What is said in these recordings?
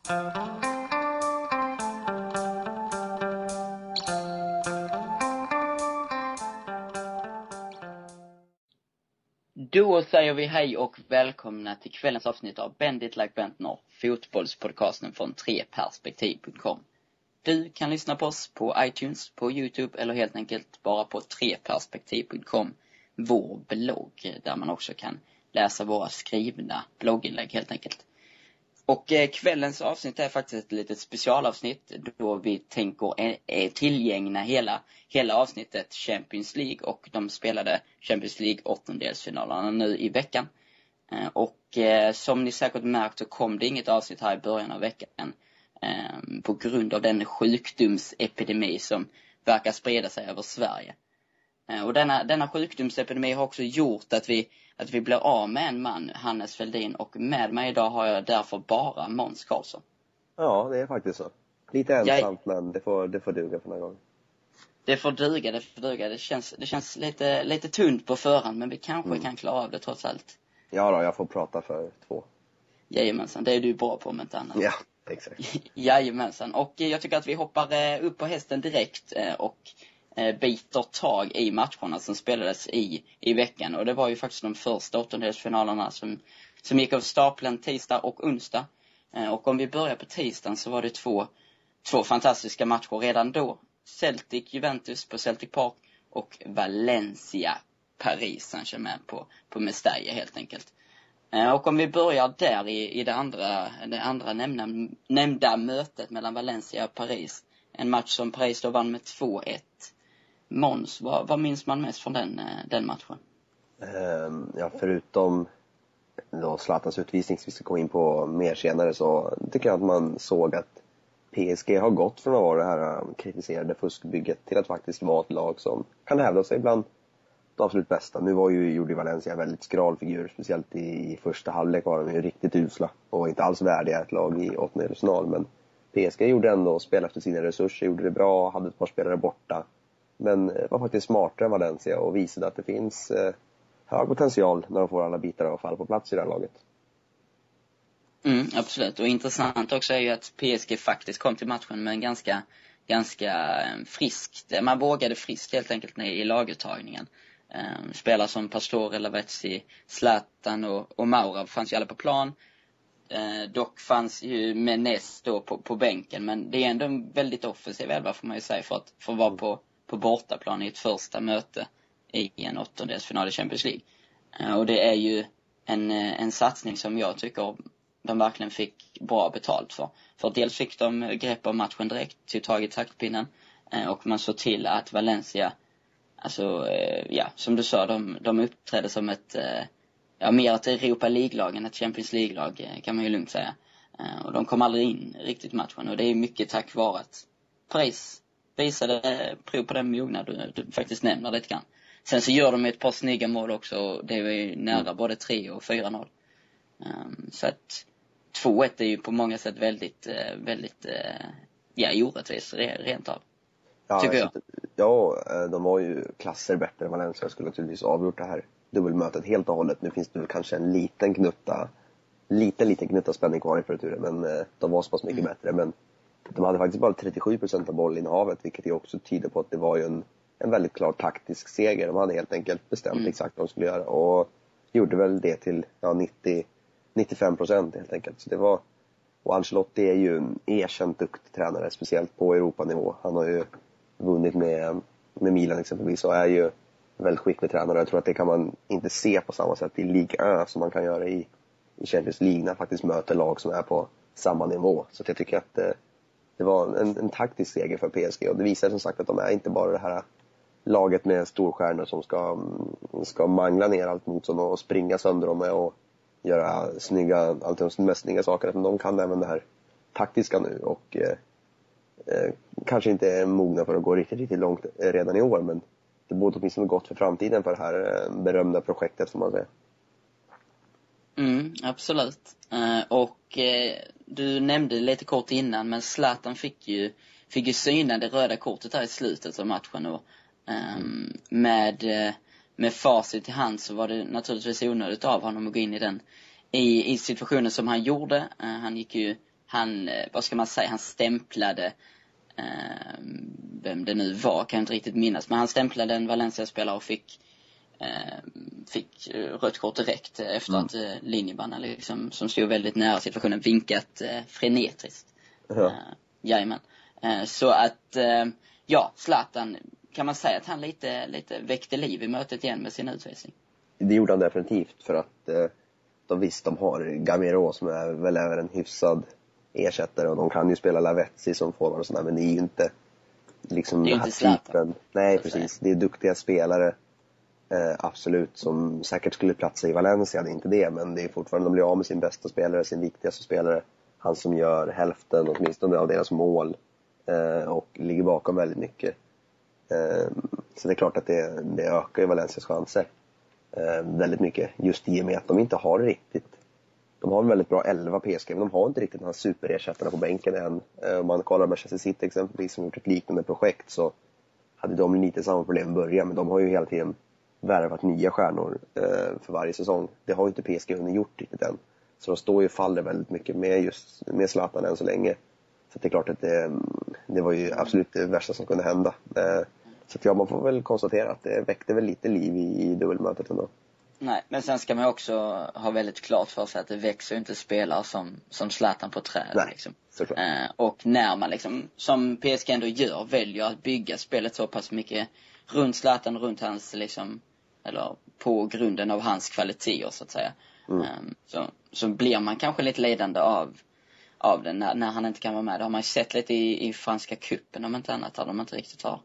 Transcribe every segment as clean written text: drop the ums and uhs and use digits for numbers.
Då säger vi hej och välkomna till kvällens avsnitt av Bend It Like Bentner, fotbollspodcasten från treperspektiv.com. Du kan lyssna på oss på iTunes, på YouTube eller helt enkelt bara på treperspektiv.com, vår blogg där man också kan läsa våra skrivna blogginlägg helt enkelt. Och kvällens avsnitt är faktiskt ett litet specialavsnitt då vi tänker är tillgängliga hela avsnittet Champions League, och de spelade Champions League åttondelsfinalerna nu i veckan. Och som ni säkert märkt så kom det inget avsnitt här i början av veckan på grund av den sjukdomsepidemi som verkar sprida sig över Sverige. Och denna sjukdomsepidemi har också gjort att vi blir av med en man, Hannes Feldin, och med mig idag har jag därför bara Måns Karlsson. Ja, det är faktiskt så. Lite ensamt, men det får duga för några gånger. Det får duga. Det känns lite tunt på förhand, men vi kanske kan klara av det trots allt. Ja då, jag får prata för 2. Jajamensan, det är du bra på om inte annat. Ja, exakt. Jajamensan, och jag tycker att vi hoppar upp på hästen direkt och biter tag i matcherna som spelades i veckan. Och det var ju faktiskt de första åttondelsfinalerna som gick av stapeln tisdag och onsdag. Och om vi börjar på tisdagen så var det två fantastiska matcher redan då. Celtic-Juventus på Celtic Park och Valencia-Paris Saint-Germain på Mestalla helt enkelt. Och om vi börjar där i det andra nämnda mötet mellan Valencia och Paris. En match som Paris då vann med 2-1. Måns, vad minns man mest från den matchen? Ja, förutom då Zlatans utvisning, som vi ska komma in på mer senare, så tycker jag att man såg att PSG har gått från att vara det här kritiserade fuskbygget till att faktiskt vara ett lag som kan hävda sig bland det absolut bästa. Nu gjorde Valencia en väldigt skral figur, speciellt i första halvlek var de ju riktigt usla och inte alls värdiga ett lag i åttondelsfinal, men PSG gjorde ändå spel efter sina resurser, gjorde det bra, hade ett par spelare borta, men var faktiskt smartare än Valencia och visade att det finns hög potential när de får alla bitar att falla på plats i det här laget. Absolut, och intressant också är ju att PSG faktiskt kom till matchen med en ganska friskt, man vågade friskt helt enkelt i laguttagningen. Spelare som Pastore, Lavezzi, Zlatan och Maura fanns ju alla på plan. Dock fanns ju Menes då på bänken, men det är ändå en väldigt offensiv elva får man ju säga för att vara på bortaplan i ett första möte i en åttondelsfinal i Champions League. Och det är ju en satsning som jag tycker de verkligen fick bra betalt för. För dels fick de grepp om matchen direkt, tog tag i taktpinnen, och man såg till att Valencia, alltså som du sa, de uppträdde som mer ett Europa League-lag än ett Champions League-lag, kan man ju lugnt säga. Och de kom aldrig in riktigt i matchen, och det är mycket tack vare att Paris visade prov på den mognad du faktiskt nämner lite grann. Sen så gör de ett par snygga mål också, och det är ju nära både 3 och 4-0. Så att 2-1 är ju på många sätt väldigt orättvis rent av. Ja, tycker jag. Ja, de var ju klasser bättre än Valencia. Jag skulle naturligtvis avgjort det här dubbelmötet helt och hållet. Nu finns det väl kanske en liten gnutta spänning kvar i förturen, men de var så pass mycket bättre. Men de hade faktiskt bara 37% av bollinnehavet, vilket ju också tyder på att det var ju en väldigt klar taktisk seger. De hade helt enkelt bestämt exakt vad de skulle göra och gjorde väl det till 95% helt enkelt. Så det var, och Ancelotti är ju en erkänt duktig tränare, speciellt på Europanivå. Han har ju vunnit med Milan exempelvis och är ju väldigt skicklig tränare. Jag tror att det kan man inte se på samma sätt i Liga 1 som man kan göra i Champions League, när faktiskt möter lag som är på samma nivå. Så jag tycker att det var en taktisk seger för PSG, och det visar som sagt att de är inte bara det här laget med storstjärnor som ska mangla ner allt motstånd och springa sönder dem med och göra alltid de mest snygga saker, utan de kan även det här taktiska nu och kanske inte är mogna för att gå riktigt, riktigt långt redan i år, men det borde åtminstone gott för framtiden för det här berömda projektet, får man säga. Absolut. Och du nämnde lite kort innan, men Zlatan fick ju syna det röda kortet här i slutet av matchen, och med facit i hand så var det naturligtvis onödigt av honom att gå in i situationen som han gjorde. Han gick ju vad ska man säga, han stämplade vem det nu var, kan jag inte riktigt minnas, men han stämplade en Valencia-spelare och fick rött kort direkt efter att linjebannen liksom, som stod väldigt nära situationen, vinkat frenetiskt. Jajamän. Så att Zlatan, kan man säga att han lite väckte liv i mötet igen med sin utvisning? Det gjorde han definitivt, för att de har Gamero som är väl även en hyfsad ersättare, och de kan ju spela Lavezzi som forward och sådär, men det är ju inte liksom det är den här inte Zlatan. Nej, precis. Det är duktiga spelare, absolut, som säkert skulle platsa i Valencia, det är inte det, men det är fortfarande, de blir av med sin bästa spelare, sin viktigaste spelare, han som gör hälften åtminstone av deras mål, och ligger bakom väldigt mycket. Så det är klart att det ökar ju Valencias chanser väldigt mycket, just i och med att de inte har riktigt, de har en väldigt bra 11 PSG, men de har inte riktigt den här superersättarna på bänken än. Om man kollar Manchester City exempelvis, som gjort ett liknande projekt, så hade de lite samma problem i början, men de har ju hela tiden värvat nya stjärnor för varje säsong. Det har ju inte PSG hunnit gjort riktigt än. Så de står ju och faller väldigt mycket med Zlatan än så länge. Så det är klart att det var ju absolut det värsta som kunde hända. Så att man får väl konstatera att det väckte väl lite liv i dubbelmötet ändå. Nej, men sen ska man också ha väldigt klart för sig att det växer inte spelare som Zlatan på träd. Nej, liksom. Och när man liksom, som PSG ändå gör, väljer att bygga spelet så pass mycket runt Zlatan, runt hans liksom, eller på grunden av hans kvaliteter så att säga. Så blir man kanske lite ledande av den när han inte kan vara med. Det har man ju sett lite i franska kuppen, om inte annat, där de inte riktigt har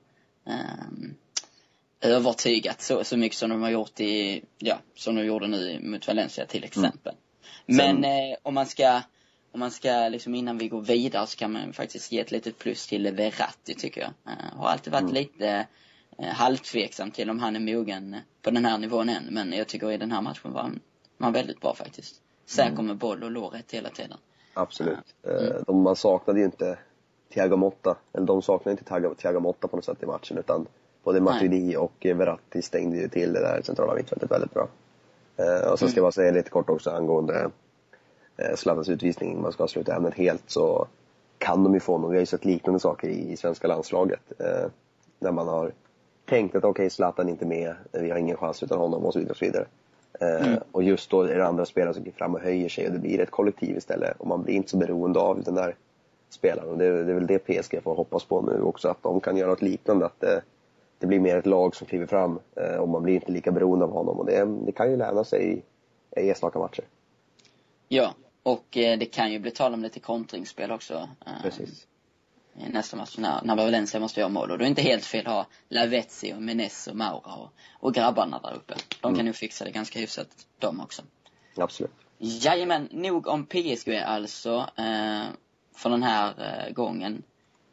övertygat så mycket som de har gjort som de gjorde nu mot Valencia till exempel. Men om man ska liksom, innan vi går vidare, så kan man faktiskt ge ett litet plus till Verratti, tycker jag. Har alltid varit lite halvtveksam till om han är mogen på den här nivån än, men jag tycker i den här matchen var han väldigt bra faktiskt. Säker med boll och lår rätt hela tiden. Absolut. Man saknade ju inte Thiago Motta, eller de saknade inte Thiago Motta på något sätt i matchen, utan både Matuidi och Verratti stängde ju till det där centrala mittfältet väldigt bra. Och så ska jag bara säga lite kort också angående Zlatans utvisning. Man ska sluta ämnet helt, så kan de ju få någon. Vi har ju sett liknande saker i svenska landslaget. Där man har tänkt att okej, Zlatan är inte med, vi har ingen chans utan honom och så vidare och så vidare. Och just då är det andra spelare som går fram och höjer sig, och det blir ett kollektiv istället. Och man blir inte så beroende av den där spelaren. Och det är väl det PSG får hoppas på nu också, att de kan göra något liknande, att det blir mer ett lag som kliver fram, och man blir inte lika beroende av honom. Och det kan ju lära sig i enstaka matcher. Ja, och det kan ju bli tal om lite kontringsspel också. Precis. I nästa match när Valencia måste göra mål. Och då är det inte helt fel att ha Lavezzi och Menes och Maura och grabbarna där uppe. De kan ju fixa det ganska hyfsat, de också. Absolut. Jajamän, nog om PSG alltså för den här gången.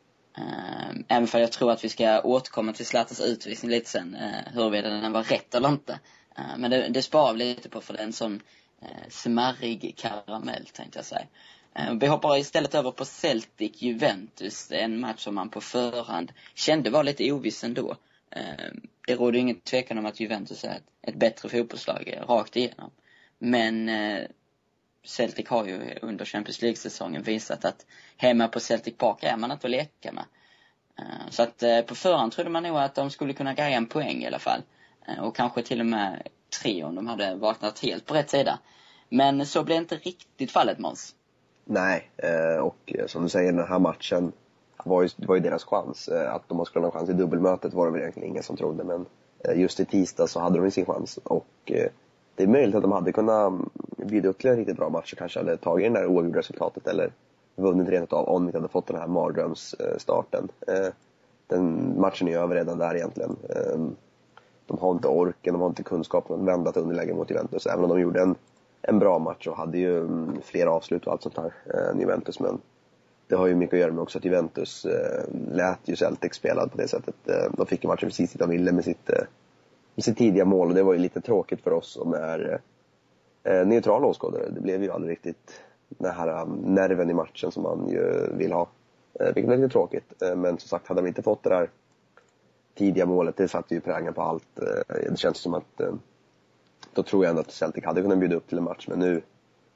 Även för jag tror att vi ska återkomma till Zlatans utvisning lite sen, huruvida den var rätt eller inte. Men det sparar vi lite på, för den som smarrig karamell, tänkte jag säga. Vi hoppar istället över på Celtic-Juventus, en match som man på förhand kände var lite oviss ändå. Det råder ingen tvekan om att Juventus är ett bättre fotbollslag rakt igenom. Men Celtic har ju under Champions League-säsongen visat att hemma på Celtic Park är man inte att leka med. Så att på förhand trodde man nog att de skulle kunna greja en poäng i alla fall. Och kanske till och med 3 om de hade vaknat helt på rätt sida. Men så blev inte riktigt fallet, Måns. Nej, och som du säger, den här matchen var ju deras chans. Att de skulle ha en chans i dubbelmötet var det väl egentligen ingen som trodde. Men just i tisdag så hade de sin chans. Och det är möjligt att de hade kunnat bjuda upp till en riktigt bra match och kanske hade tagit det där oavgjorda resultatet, eller vunnit rent av om vi inte hade fått den här mardrömsstarten. Den matchen är över redan där egentligen. De har inte orken, de har inte kunskapen att vända till underläge mot Juventus. Även om de gjorde en bra match och hade ju fler avslut och allt sånt här, Juventus. Men det har ju mycket att göra med också att Juventus lät ju Celtic spela på det sättet. De fick ju matchen precis de ville med sitt tidiga mål, och det var ju lite tråkigt för oss som är neutrala åskådare. Det blev ju aldrig riktigt den här nerven i matchen som man ju vill ha. Vilket var lite tråkigt. Men som sagt, hade de inte fått det där tidiga målet, det satte ju prägen på allt. Det känns som att då tror jag ändå att Celtic hade kunnat bjuda upp till en match. Men nu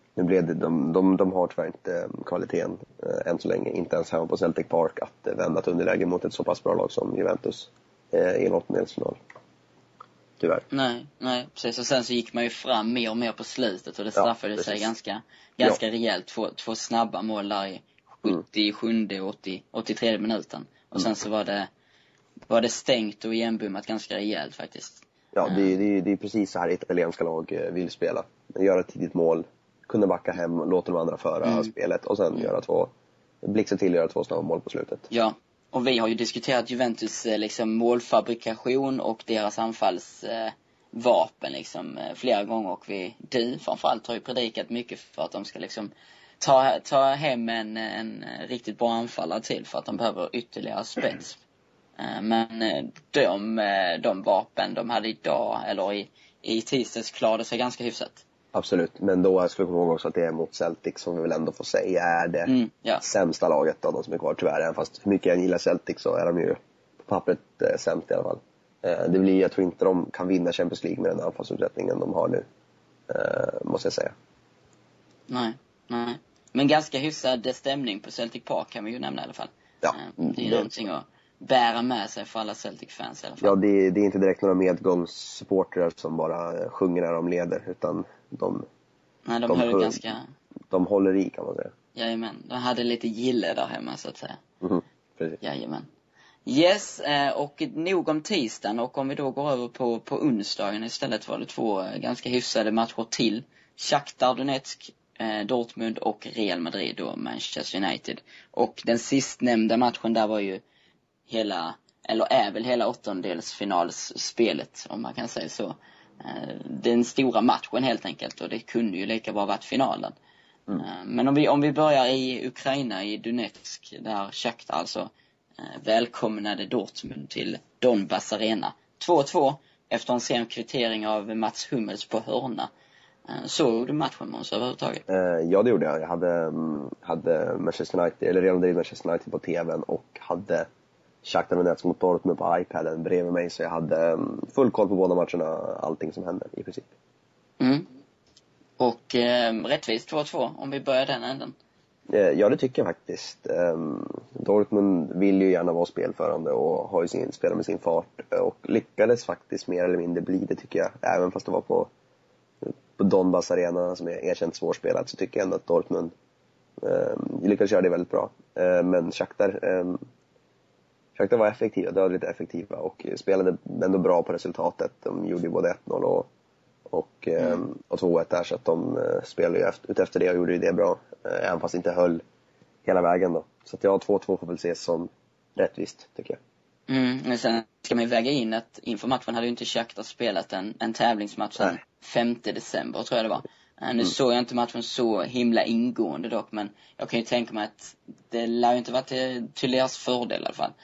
Nu blev det, de har tyvärr inte kvaliteten än så länge, inte ens hemma på Celtic Park, att vända ett underläge mot ett så pass bra lag som Juventus i en åttondelsfinal. Tyvärr. Nej, precis. Och sen så gick man ju fram mer och mer på slutet och det straffade sig ganska rejält. Två snabba mål där i 77 och 83 minuten. Och sen så var det stängt och igenbommat ganska rejält faktiskt. Ja, det är precis så här italienska lag vill spela. Göra ett tidigt mål, kunna backa hem, låta de andra föra spelet och sen göra två snabba mål på slutet. Ja, och vi har ju diskuterat Juventus liksom målfabrikation och deras anfallsvapen liksom flera gånger, och du framförallt har ju predikat mycket för att de ska liksom ta hem en riktigt bra anfallare till, för att de behöver ytterligare spets. Men de vapen de hade idag eller i tisdags klarade sig ganska hyfsat. Absolut, men då skulle jag komma ihåg också att det är mot Celtic, som vi väl ändå får säga är det sämsta laget av de som är kvar tyvärr. Även fast hur mycket jag gillar Celtic så är de ju på pappret sämst i alla fall. Jag tror inte de kan vinna Champions League med den anfallsutsättningen de har nu, måste jag säga. Nej. Men ganska hyfsad stämning på Celtic Park kan vi ju nämna i alla fall. Ja, det är någonting att bära med sig för alla Celtic-fans i alla fall. Ja, det är inte direkt några medgångssupportrar som bara sjunger när de leder, utan de håller i, kan man säga. Jajamän, de hade lite gille där hemma så att säga. Precis. Jajamän. Yes, och nog om tisdagen, och om vi då går över på onsdagen istället, var det 2 ganska hyfsade matcher till. Shakhtar Donetsk, Dortmund och Real Madrid och Manchester United. Och den sistnämnda matchen där var ju hela åttondelsfinalsspelet, om man kan säga så. Den stora matchen helt enkelt, och det kunde ju lika bra varit finalen. Men om vi börjar i Ukraina, i Donetsk, där Shakhtar alltså välkomnade Dortmund till Donbass Arena. 2-2 efter en sen kvittering av Mats Hummels på hörna. Såg du matchen, Måns, överhuvudtaget? Ja, det gjorde jag. Jag hade Manchester United, eller Real Madrid Manchester United på tvn, och hade Shakhtar Donetsk mot Dortmund på iPaden bredvid mig, så jag hade full koll på båda matcherna, allting som hände i princip. Och rättvist 2-2, om vi börjar den änden. Ja, det tycker jag faktiskt. Dortmund vill ju gärna vara spelförande och har ju spelat med sin fart, och lyckades faktiskt mer eller mindre bli det, tycker jag. Även fast det var på Donbass Arena, som är erkänt svårspelat, så tycker jag ändå att Dortmund lyckades göra det väldigt bra. Men Shakhtar var effektiva, dödligt effektiva, och spelade ändå bra på resultatet. De gjorde ju både 1-0 och 2-1 där, så att de spelade ju efter det och gjorde ju det bra, även fast inte höll hela vägen då. Så att 2-2 får väl ses som rättvist, tycker jag. Men sen ska man ju väga in att inför matchen hade ju inte Shakhtar spelat en tävlingsmatch den 5 december, tror jag det var. Nu såg jag inte matchen så himla ingående dock, men jag kan ju tänka mig att det lär ju inte vara till deras fördel i alla fall.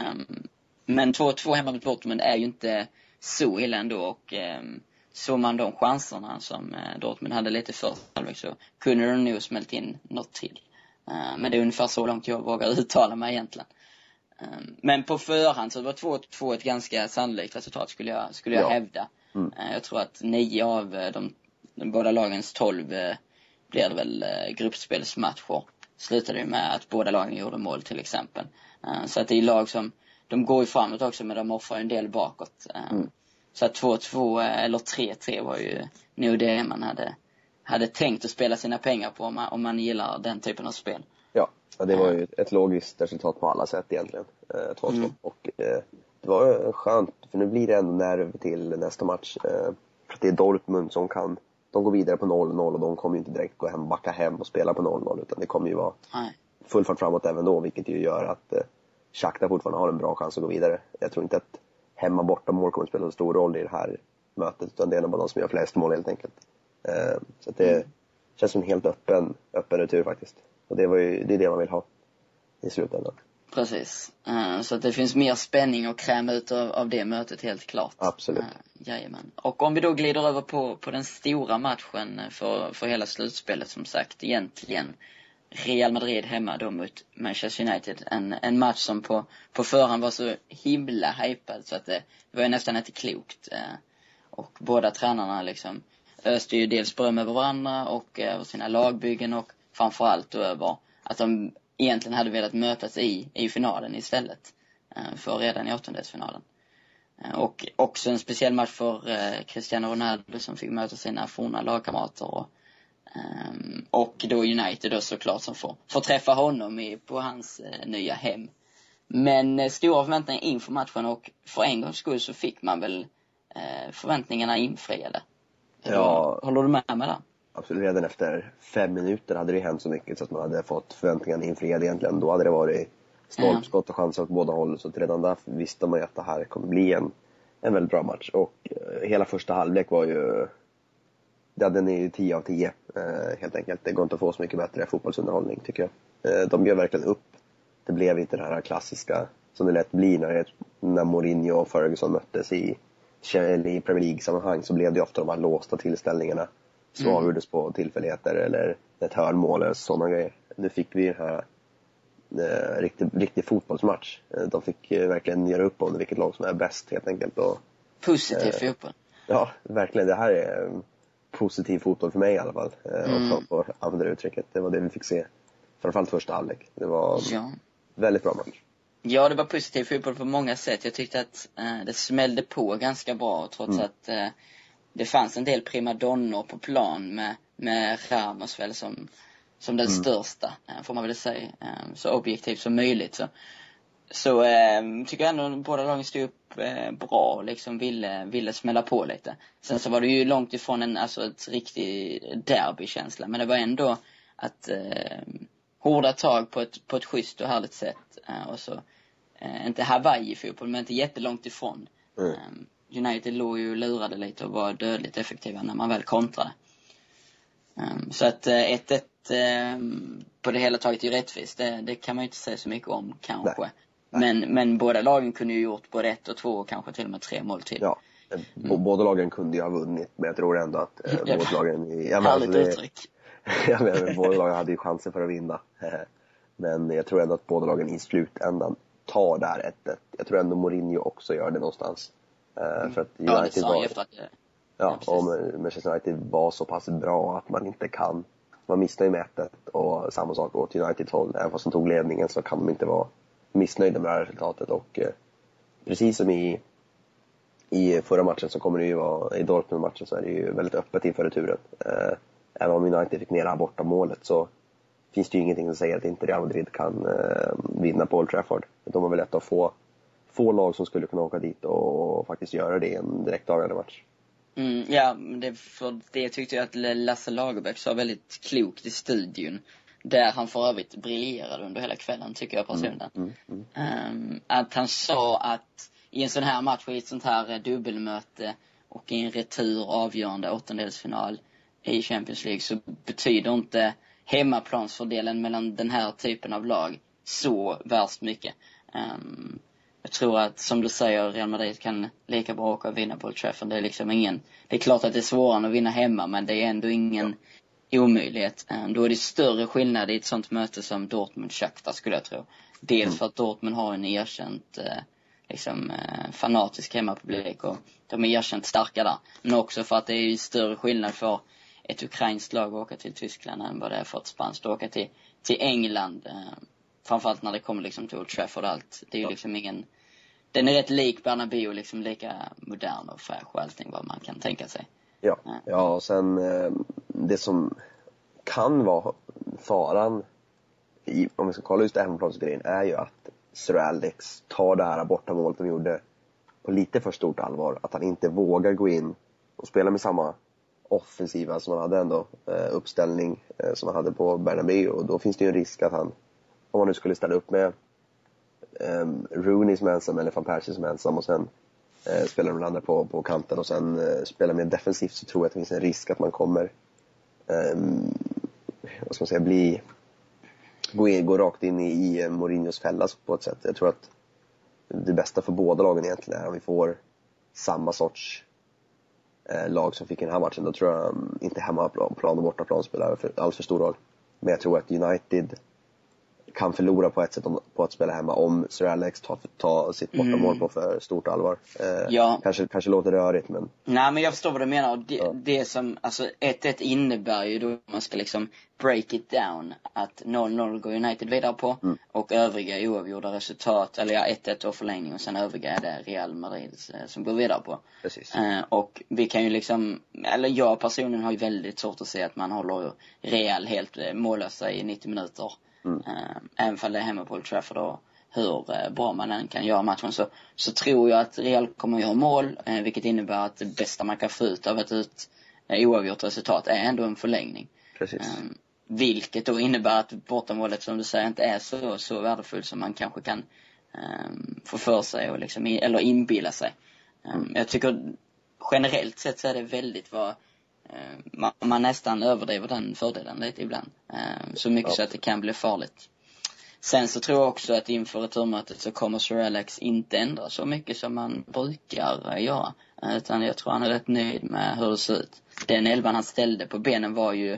Men 2-2 hemma mot Dortmund är ju inte så illa ändå, och såg man de chanserna som Dortmund hade lite först halvlek, så kunde de nog smält in något till. Men det är ungefär så långt jag vågar uttala mig egentligen. Men på förhand så var 2-2 ett ganska sannolikt resultat, skulle jag hävda. Jag tror att 9 av de båda lagens 12 blir det väl gruppspelsmatcher. Slutade ju med att båda lagen gjorde mål till exempel. Så att det är lag som, de går ju framåt också, men de offrar en del bakåt. Så att 2-2 eller 3-3 var ju nog det man hade tänkt att spela sina pengar på om man gillar den typen av spel. Ja, det var ju ett logiskt resultat på alla sätt egentligen. 2-2. Och det var skönt, för nu blir det ändå nerv till nästa match. För att det är Dortmund som de går vidare på 0-0, och de kommer ju inte direkt backa hem och spela på 0-0, utan det kommer ju vara full fart framåt även då, vilket ju gör att Shakhtar fortfarande har en bra chans att gå vidare. Jag tror inte att hemma borta mål kommer att spela en stor roll i det här mötet, utan det är nog de som gör flest mål helt enkelt. Så att det känns som en helt öppen retur faktiskt. Och det är det man vill ha i slutändan. Precis. Så att det finns mer spänning och kräma ut av det mötet, helt klart. Absolut. Jajamän. Och om vi då glider över på den stora matchen för hela slutspelet, som sagt, egentligen Real Madrid hemma då mot Manchester United. En match som på förhand var så himla hypad så att det var ju nästan inte klokt. Och båda tränarna liksom öste ju dels beröm över varandra och över sina lagbyggen och framförallt över att de egentligen hade velat mötas i finalen istället för redan i åttondelsfinalen. Och också en speciell match för Cristiano Ronaldo som fick möta sina forna lagkamrater och då United då såklart som får träffa honom på hans nya hem. Men stora förväntningar inför matchen och för en gångs skull så fick man väl förväntningarna infriade. Ja, håller du med mig där? Absolut, redan efter 5 minuter hade det hänt så mycket så att man hade fått förväntningarna infriade egentligen. Då hade det varit stolpskott och chanser åt båda håll. Så redan där visste man ju att det här kommer bli en väldigt bra match. Och hela första halvlek var ju... Den är ju 10 av 10 helt enkelt. Det går inte att få så mycket bättre fotbollsunderhållning tycker jag. De gör verkligen upp. Det blev inte det här klassiska som det lätt blir när Mourinho och Ferguson möttes i Premier League-sammanhang. Så blev det ofta de här låsta tillställningarna som avgjordes på tillfälligheter eller ett hörnmål eller sådana grejer. Nu fick vi den här riktig fotbollsmatch. De fick verkligen göra upp om vilket lag som är bäst helt enkelt. Och, positiv fotboll. Ja, verkligen. Det här är positiv fotboll för mig i alla fall. Och på andra uttrycket. Det var det vi fick se. Framförallt första halvlek. Det var väldigt bra match. Ja, det var positiv fotboll på många sätt. Jag tyckte att det smällde på ganska bra trots att det fanns en del primadonnor på plan med Ramos väl som den största, får man väl säga, så objektivt som möjligt. Så tycker jag ändå att båda lagen stod upp bra och liksom ville smälla på lite. Sen så var det ju långt ifrån ett riktig derbykänsla, men det var ändå att hårda tag på ett schysst och härligt sätt. Och så inte Hawaii-fotboll, men inte jättelångt ifrån. United låg ju lurade lite och var dödligt effektiva när man väl kontrade. Så att 1-1 på det hela taget är ju rättvist. Det kan man ju inte säga så mycket om kanske. Men båda lagen kunde ju gjort både 1 och 2 och kanske till och med 3 mål till. Ja, båda lagen kunde ju ha vunnit. Men jag tror ändå att båda lagen... Härligt uttryck. Båda lagen hade ju chansen för att vinna. Men jag tror ändå att båda lagen i slutändan tar där 1-1. Jag tror ändå Mourinho också gör det någonstans. För att United och Manchester United var så pass bra att man inte kan. Man missnöjd med 1-1 och samma sak åt Uniteds håll. Även fast de tog ledningen så kan de inte vara missnöjda med det här resultatet. Och precis som i förra matchen så kommer det ju vara, i Dortmund-matchen så är det ju väldigt öppet inför returen. Även om United fick ner det här borta målet så finns det ju ingenting som säger att inte Real Madrid kan vinna på Old Trafford. De har väl lätt att få lag som skulle kunna åka dit och faktiskt göra det i en direktavgörande match. Ja, det tyckte jag att Lasse Lagerbäck sa väldigt klokt i studion. Där han för övrigt briljerade under hela kvällen, tycker jag personligen. Att han sa att i en sån här match, i ett sånt här dubbelmöte och i en retur avgörande åttondelsfinal i Champions League, så betyder inte hemmaplansfördelen mellan den här typen av lag så värst mycket. Jag tror att, som du säger, Real Madrid kan lika bra åka och vinna på Old Trafford. Det är liksom det är klart att det är svårare att vinna hemma, men det är ändå ingen omöjlighet. Då är det större skillnad i ett sånt möte som Dortmund-Shakhtar, skulle jag tro. Dels för att Dortmund har en erkänt fanatisk hemmapublik och de är erkänt starka där. Men också för att det är större skillnad för ett ukrainskt lag att åka till Tyskland än vad det är för ett spanskt att åka till England. Framförallt när det kommer liksom till Old Trafford och allt. Det är ju liksom den är rätt lik Bernabéu, liksom lika modern och fräsch och allting vad man kan tänka sig. Ja, och sen det som kan vara faran om vi ska kolla just hemmaplansgrejen är ju att Sir Alex tar det här bortamålet de gjorde på lite för stort allvar. Att han inte vågar gå in och spela med samma offensiva som han hade ändå uppställning som han hade på Bernabéu. Och då finns det ju en risk att han, om han nu skulle ställa upp med Rooney som ensam eller Van Persie som ensam och sen spelar de andra på kanten och sen spelar mer defensivt, så tror jag att det finns en risk att man kommer vad ska man säga, gå rakt in i Mourinhos fälla på ett sätt. Jag tror att det bästa för båda lagen egentligen är om vi får samma sorts lag som fick i den här matchen. Då tror jag inte hemmaplan och bortaplan spelar alls för stor roll. Men jag tror att United kan förlora på ett sätt på att spela hemma om Sir Alex tar sitt bortamål på för stort allvar. Ja. Kanske låter rörigt, men... Nej, men jag förstår vad du menar. Det som, alltså 1-1 innebär ju då man ska liksom break it down. Att 0-0 går United vidare på. Och övriga oavgjorda resultat, eller 1-1 och förlängning, och sen övriga är det Real Madrid som går vidare på. Precis. Och vi kan ju liksom, eller jag personligen har ju väldigt svårt att se att man håller Real helt mållösa i 90 minuter. Även om det är hemma på Old Trafford och hur bra man än kan göra matchen, så tror jag att Real kommer att göra mål, vilket innebär att det bästa man kan få ut av ett oavgjort resultat är ändå en förlängning. Precis. Vilket då innebär att bortamålet, som du säger, inte är så värdefullt som man kanske kan få för sig och liksom, eller inbilla sig. Jag tycker generellt sett så är det väldigt vad man nästan överdriver den fördelen lite ibland. Så mycket så att det kan bli farligt. Sen så tror jag också att inför returmötet så kommer Sir Alex inte ändra så mycket som man brukar göra. Utan jag tror han är rätt nöjd med hur det ser ut. Den 11 han ställde på benen var ju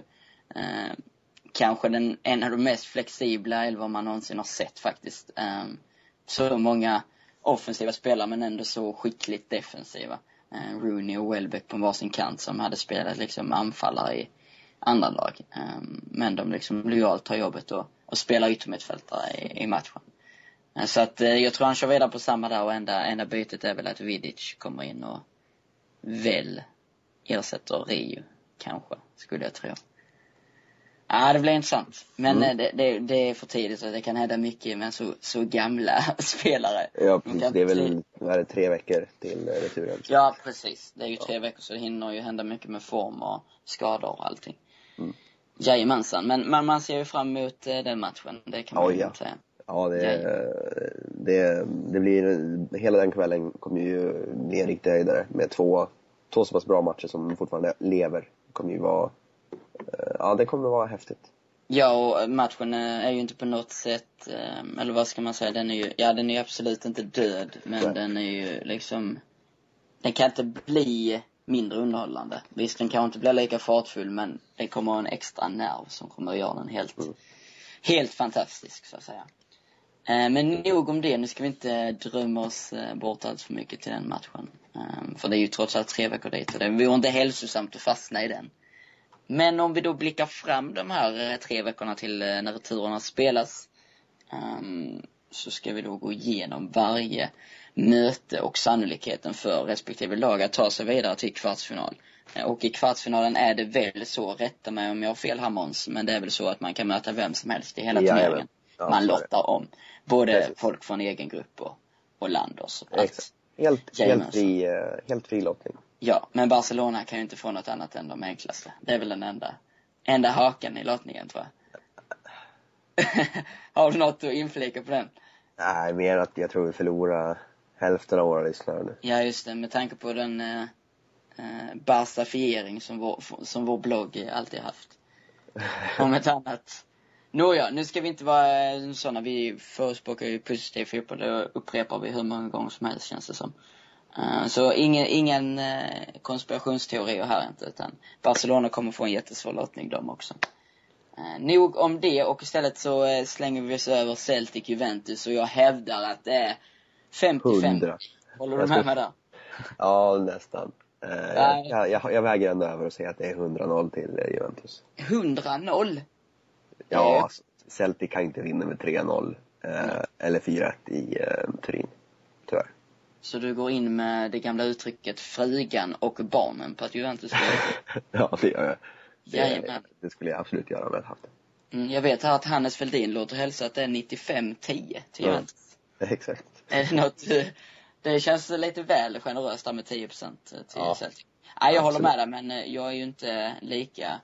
kanske en av de mest flexibla 11 man någonsin har sett faktiskt. Så många offensiva spelare men ändå så skickligt defensiva. Rooney och Welbeck på varsin kant som hade spelat liksom anfallare i andra lag. Men de liksom lojalt tar jobbet och spelar yttermittfältare i matchen. Så att jag tror han kör vidare på samma där, och enda bytet är väl att Vidic kommer in och väl ersätter Rio, kanske, skulle jag tro. Ja, det blir intressant. Men det är för tidigt, så det kan hända mycket med så gamla spelare. Ja, precis. Det är väl 3 veckor till returen. Ja, precis. Det är ju 3 veckor, så det hinner ju hända mycket med form och skador och allting. Jajamensan. Men man ser ju fram emot den matchen. Det kan man ju säga. Ja, det blir... Hela den kvällen kommer ju bli en riktig höjdare med två så pass bra matcher som fortfarande lever. Kommer ju vara... Ja, det kommer vara häftigt. Ja, och matchen är ju inte på något sätt... Eller vad ska man säga? Den är ju absolut inte död. Men den är ju liksom... Den kan inte bli mindre underhållande. Visst, den kan inte bli lika fartfull, men den kommer ha en extra nerv som kommer att göra den helt fantastisk, så att säga. Men nog om det. Nu ska vi inte drömma oss bort allt för mycket till den matchen. För det är ju trots allt 3 veckor dit, och det vore inte hälsosamt att fastna i den. Men om vi då blickar fram de här 3 veckorna till när returerna spelas, så ska vi då gå igenom varje möte och sannolikheten för respektive lag att ta sig vidare till kvartsfinal. Och i kvartsfinalen är det väl så, rätta mig om jag har fel här Måns, men det är väl så att man kan möta vem som helst i hela turneringen. Ja, man lottar om både folk från egen grupp och land och så. Helt fri lottning. Ja, men Barcelona kan ju inte få något annat än de enklaste. Det är väl den enda haken i lottningen, tror jag. Har du något att inflika på den? Nej, mer att jag tror vi förlorar hälften av våra lyssnare nu. Ja, just det. Med tanke på den barstafiering som vår blogg alltid haft. Om ett annat. Nåja, nu ska vi inte vara sådana. Vi förespråkar ju positiv fotboll. Det upprepar vi hur många gånger som helst, känns det som. Så ingen konspirationsteorier här inte, utan Barcelona kommer få en jättesvår lottning de också. Nog om det, och istället så slänger vi oss över Celtic Juventus, och jag hävdar att det är 50-50. Håller du med mig där? Ja, nästan. Jag väger ändå över och säger att det är 100-0 till Juventus. 100-0? Ja, alltså, Celtic kan inte vinna med 3-0 eller 4-1 i Turin, tyvärr. Så du går in med det gamla uttrycket frugan och barnen på att Juventus ska... Ja, det gör jag. Det skulle jag absolut göra om jag haft det. Jag vet här att Hannes Feldin låter hälsa att det är 95-10 till Juventus. Ja, exakt. Är det något... Det känns lite väl generöst där med 10% till Celtic. Nej, jag håller med dig, men jag är ju inte lika...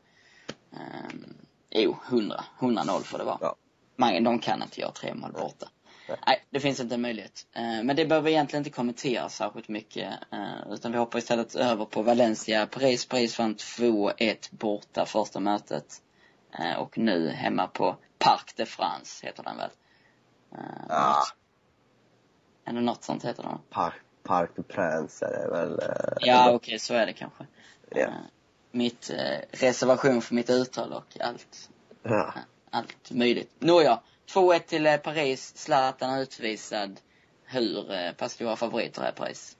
100-0 får det vara. Ja. De kan inte göra 3 mål borta. Nej, det finns inte en möjlighet. Men det behöver vi egentligen inte kommentera särskilt mycket. Utan vi hoppar istället över på Valencia. Paris vann 2-1 borta första mötet. Och nu hemma på Parc de France heter den väl. Eller något sånt heter den. Parc de France är det väl. Ja, okej, så är det kanske. Mitt reservation för mitt uttal och allt möjligt. Nåja, 2-1 till Paris. Zlatan utvisad. Hur pass stora favoriter är Paris?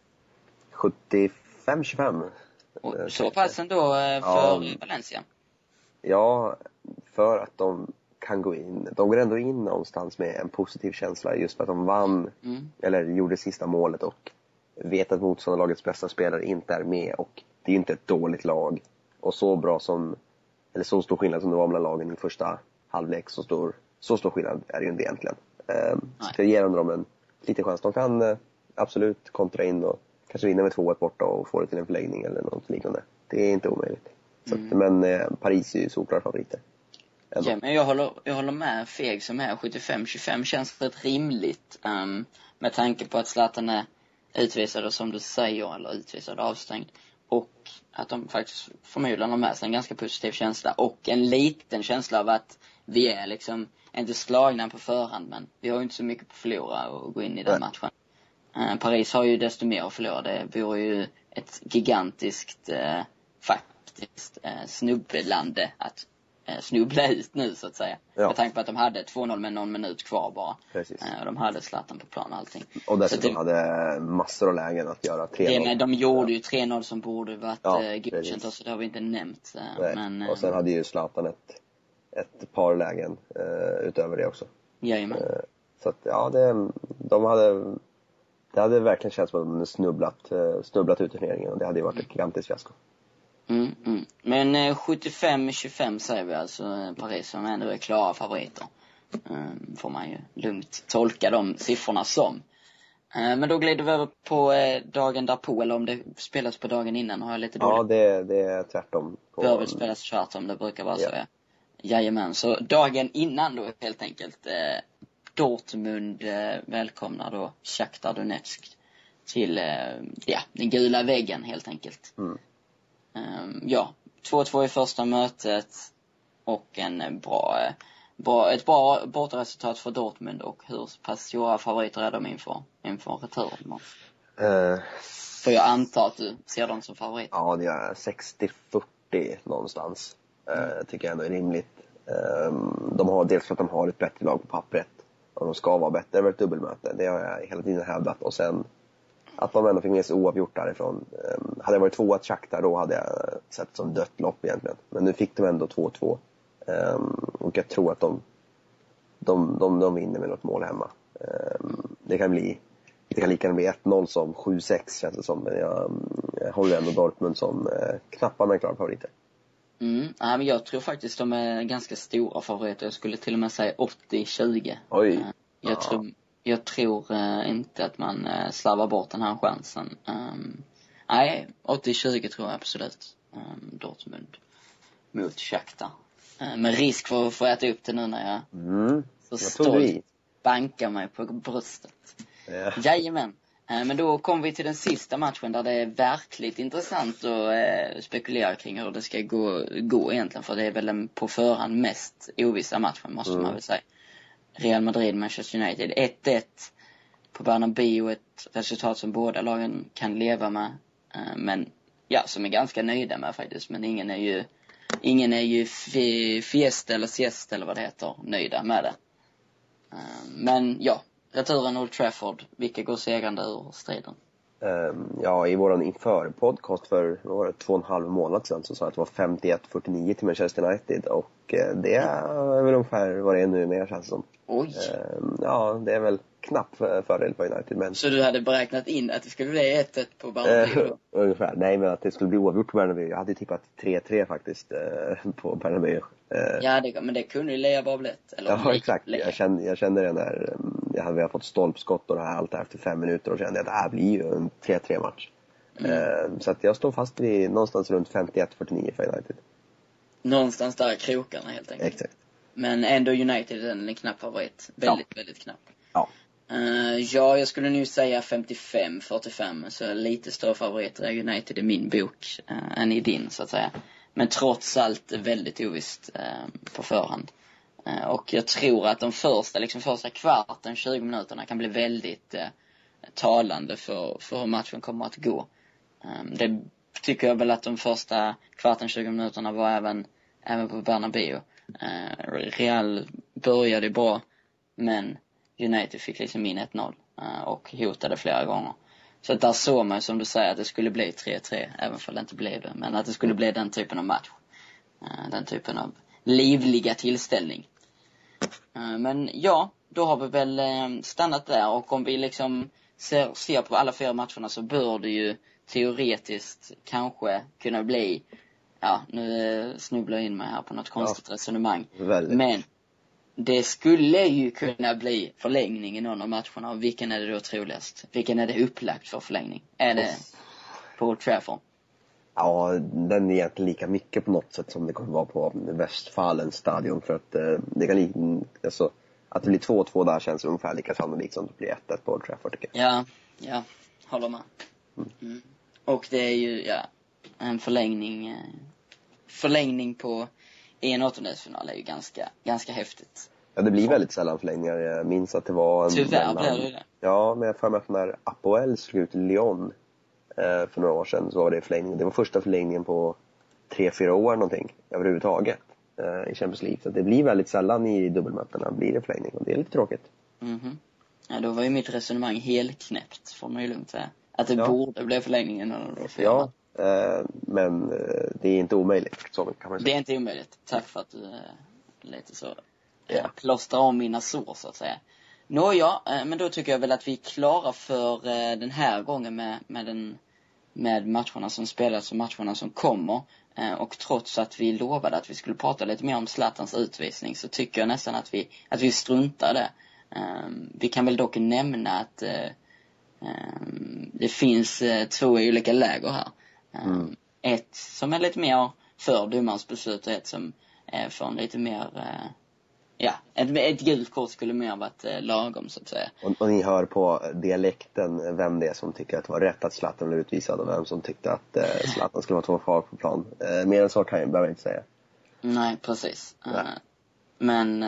75-25. Så pass ändå för Valencia. Ja, för att de kan gå in. De går ändå in någonstans med en positiv känsla just för att de vann eller gjorde sista målet och vet att motståndarlagets bästa spelare inte är med, och det är ju inte ett dåligt lag. Och så bra som, eller så stor skillnad som det var mellan lagen i första halvlek, så stor skillnad är det ju inte egentligen. Så det ger dem en liten chans. De kan absolut kontra in och kanske vinna med 2-1 borta och få det till en förlängning eller något liknande. Det är inte omöjligt. Så att, men Paris är ju såklart favoriter. Ja, men jag håller med Feg som är 75-25 känns rätt rimligt. Med tanke på att Zlatan är utvisad, som du säger, eller utvisad avstängd. Och att de faktiskt förmodligen har med sig en ganska positiv känsla. Och en liten känsla av att vi är liksom inte slagna på förhand, men vi har ju inte så mycket på att förlora och gå in i den matchen. Paris har ju desto mer att förlora. Det vore ju ett gigantiskt faktiskt snubblande att snubbla ut nu så att säga. Ja. Med tanke på att de hade 2-0 med någon minut kvar bara. Precis. Och de hade Zlatan på plan och allting. Och dessutom hade massor av lägen att göra 3-0. Men de gjorde ju 3-0 som borde varit godkänt, så det har vi inte nämnt. Men, och sen hade ju Zlatan ett par lägen utöver det också. Jajamän. Så att ja, det hade verkligen känts som att de snubblat ut i turneringen, och det hade ju varit ett gigantiskt fiasko. Men 75-25 säger vi alltså Paris som ändå är klara favoriter. Får man ju lugnt tolka de siffrorna som. Men då glider vi över på dagen därpå, eller om det spelas på dagen innan har jag lite dåligt. Ja, det är tvärtom. Bör väl spelas tvärtom, det brukar vara så. Ja. Jajamän, så dagen innan då helt enkelt. Dortmund välkomnar då Shakhtar Donetsk till den gula väggen helt enkelt. 2-2 i första mötet och ett bra bortaresultat för Dortmund. Och hur pass stora favoriter är de inför returen? För jag antar att du ser dem som favoriter. Ja, det är 60-40 någonstans. Tycker jag ändå är rimligt. De har dels för att de har ett bättre lag på pappret, och de ska vara bättre över ett dubbelmöte. Det har jag hela tiden hävdat. Och sen att de ändå fick med sig oavgjort därifrån. Hade det varit 2-1 Shakhtar, då hade jag sett som dött lopp egentligen. Men nu fick de ändå 2-2. Och jag tror att de vinner med något mål hemma. Det kan lika gärna bli 1-0 som 7-6 känns det som. Men jag håller ändå Dortmund som knappt med klara favoriter. Men jag tror faktiskt de är ganska stora favoriter. Jag skulle till och med säga 80-20. Oj. Jag tror inte att man slarvar bort den här chansen. Nej, 80-20 tror jag absolut. Dortmund mot Shakhtar. Med risk för att få äta upp det nu när jag så stolt bankar mig på bröstet. Ja. Jajamän. Men då kommer vi till den sista matchen där det är verkligt intressant att spekulera kring hur det ska gå egentligen. För det är väl den på förhand mest ovissa matchen, måste man väl säga. Real Madrid, Manchester United. 1-1 på Bernabéu, ett resultat som båda lagen kan leva med. Men som är ganska nöjda med faktiskt. Men ingen är ju fiesta eller siesta eller vad det heter, nöjda med det. Men returen Old Trafford, vilka går segrande ur striden? I våran inför podcast för 2,5 månad sedan så sa jag att det var 51-49 till Manchester United, och det är väl ungefär vad det är nu mer, känns som. Oj. Det är väl knapp fördel för United. Men... Så du hade beräknat in att det skulle bli 1-1 på Bernabéu? Ungefär, nej, men att det skulle bli oavgjort på Bernabéu. Jag hade tippat 3-3 faktiskt på Bernabéu. Men det kunde ju Lea bara blivit. Ja, exakt. Jag kände det när jag hade fått stolpskott och det här allt efter 5 minuter, och kände att det här blir ju en 3-3 match. Så att jag står fast vid någonstans runt 51-49 för United. Någonstans där i krokarna helt enkelt. Exakt. Men ändå United är en knapp favorit. Väldigt knapp. Ja. Jag skulle nu säga 55-45. Så lite större favoriter är United i min bok än i din, så att säga. Men trots allt väldigt ovisst på förhand. Och jag tror att de första kvarten, 20 minuterna kan bli väldigt talande för hur matchen kommer att gå. Det tycker jag väl att de första kvarten, 20 minuterna var även på Bernabéu. Real började bra, Men United fick liksom in 1-0 och hotade flera gånger. Så att där såg man, som du säger, att det skulle bli 3-3, även om det inte blev det. Men att det skulle bli den typen av match. Den typen av livliga tillställning. Men ja, då har vi väl stannat där. Och om vi liksom ser på alla 4 matcherna, så bör det ju teoretiskt kanske kunna bli, ja, nu snubblar jag in mig här på något konstigt resonemang. Väldigt. Men det skulle ju kunna bli förlängning i någon av matcherna. Och vilken är det då troligast? Vilken är det upplagt för förlängning? Är det på Old Trafford? Ja, den är egentligen lika mycket på något sätt som det kommer vara på Westfalens stadion. För att det kan alltså, att det blir 2-2 där känns ungefär lika sannolikt som det blir 1-1 på Old Trafford, tycker jag. Ja, håller med. Mm. Och det är ju, ja, en förlängning på i en åttondelsfinal är ju ganska häftigt. Ja, det blir väldigt sällan förlängningar. Jag minns att det var en... Tyvärr blir det det. Ja, men jag får med att när Apoel slog ut Lyon för några år sedan, så var det förlängning. Det var första förlängningen på 3-4 år någonting överhuvudtaget i Champions League. Så det blir väldigt sällan i dubbelmötena blir det förlängning, och det är lite tråkigt. Ja, då var ju mitt resonemang helt knäppt, får man ju lugnt säga. Att det borde bli förlängningen. Ja, men det är inte omöjligt, så kan man säga. Det är inte omöjligt. Tack för att du lite så plåstrar om mina sår, så att säga. Nåja, men då tycker jag väl att vi är klara för den här gången med matcherna som spelas och matcherna som kommer. Och trots att vi lovade att vi skulle prata lite mer om Zlatans utvisning, så tycker jag nästan att vi struntar det. Vi kan väl dock nämna att det finns 2 olika läger här. Ett som är lite mer för domarens beslut och ett som är för en lite mer ett gult kort skulle mer varit lagom, så att säga. Och ni hör på dialekten vem det är som tycker att det var rätt att Zlatan blev utvisad och vem som tyckte att Zlatan skulle vara 2 kvar på plan. Mer än så kan jag behöver inte säga. Nej, precis. Men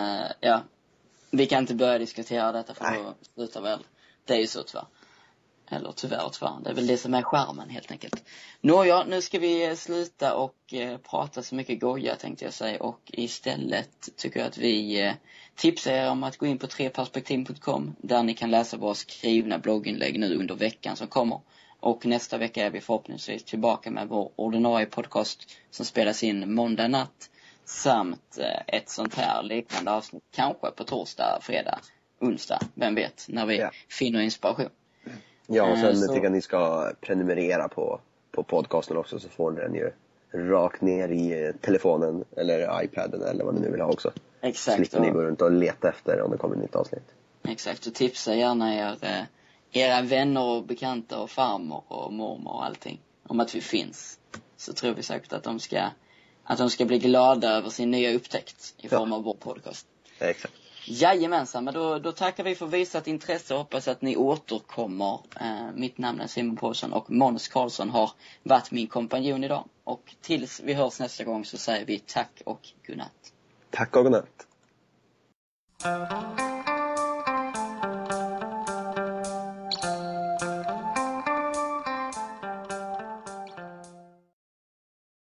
vi kan inte börja diskutera detta, för då slutar väl. Det är ju så, tyvärr. Eller tyvärr. Det är väl det som är skärmen, helt enkelt. Nåja, nu ska vi sluta och prata så mycket goja, tänkte jag säga. Och istället tycker jag att vi tipsar er om att gå in på treperspektiv.com, där ni kan läsa våra skrivna blogginlägg nu under veckan som kommer. Och nästa vecka är vi förhoppningsvis tillbaka med vår ordinarie podcast som spelas in måndag natt. Samt ett sånt här liknande avsnitt kanske på torsdag, fredag, onsdag. Vem vet, när vi finner inspiration. Ja, och sen tycker jag ni ska prenumerera på podcasten också, så får ni den ju rakt ner i telefonen eller iPaden eller vad ni nu vill ha också. Exakt. Slipper ni gå runt och leta efter om det kommer ett nytt avsnitt. Exakt, och tipsa gärna era vänner och bekanta och farmor och mormor och allting om att vi finns. Så tror vi säkert att de ska bli glada över sin nya upptäckt i form av vår podcast. Exakt. Jajamensan, men då tackar vi för visat intresse och hoppas att ni återkommer. Mitt namn är Simon Paulsson och Måns Karlsson har varit min kompanjon idag. Och tills vi hörs nästa gång så säger vi tack och godnatt. Tack och godnatt.